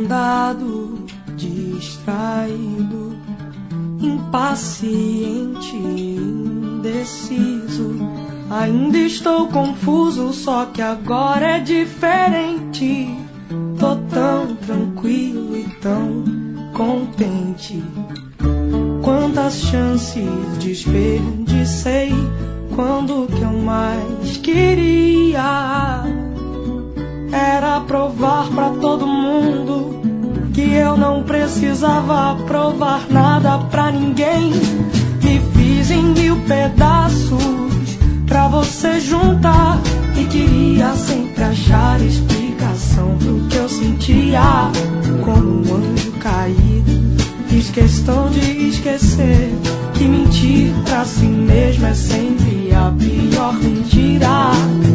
andado distraído, impaciente, indeciso. Ainda estou confuso, só que agora é diferente. Tô tão tranquilo e tão contente. Quantas chances desperdicei quando o que eu mais queria era provar pra todo mundo que eu não precisava provar nada pra ninguém. Me fiz em 1000 pedaços pra você juntar e queria sempre achar explicação pro que eu sentia. Como um anjo caído, fiz questão de esquecer que mentir pra si mesmo é sempre a pior mentira.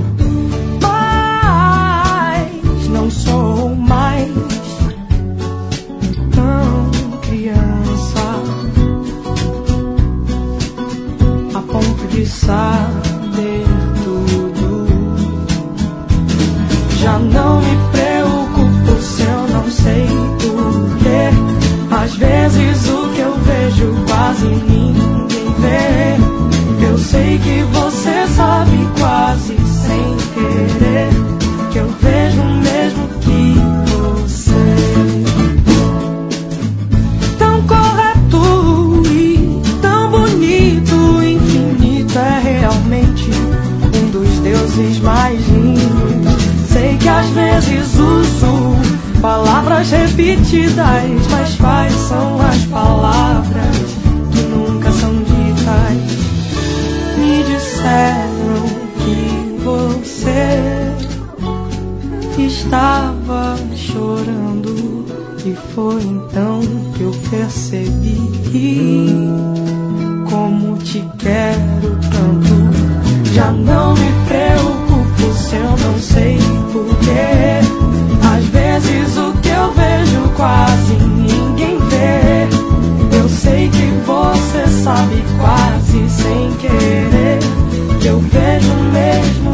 Mas não sou mais tão criança a ponto de saber tudo. Já não me preocupo se eu não sei porquê. Às vezes o que eu vejo quase ninguém vê. Eu sei que você sabe quase sem querer que eu vejo o mesmo que você. Tão correto e tão bonito, infinito é realmente um dos deuses mais lindos. Sei que às vezes uso palavras repetidas, mas quais são as palavras que nunca são ditas? Me disseram que você estava chorando e foi então que eu percebi como te quero tanto. Já não me preocupo se eu não sei porquê. Às vezes o que eu vejo quase ninguém vê. Eu sei que você sabe quase sem querer que eu vejo mesmo